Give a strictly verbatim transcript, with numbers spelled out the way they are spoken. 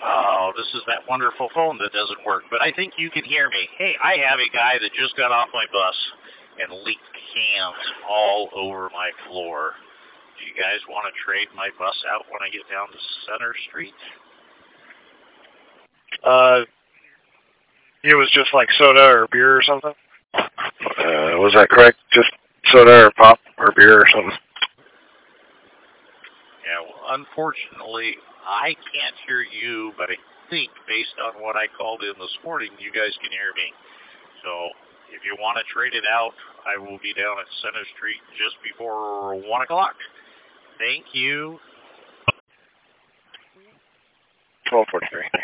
Oh, this is that wonderful phone that doesn't work, but I think you can hear me. Hey, I have a guy that just got off my bus and leaked cans all over my floor. Do you guys want to trade my bus out when I get down to Center Street? Uh, it was just like soda or beer or something? Uh, was that correct? Just soda or pop or beer or something? Yeah, well, unfortunately, I can't hear you, but I think based on what I called in this morning, you guys can hear me. So if you want to trade it out, I will be down at Center Street just before one o'clock. Thank you. twelve forty-three.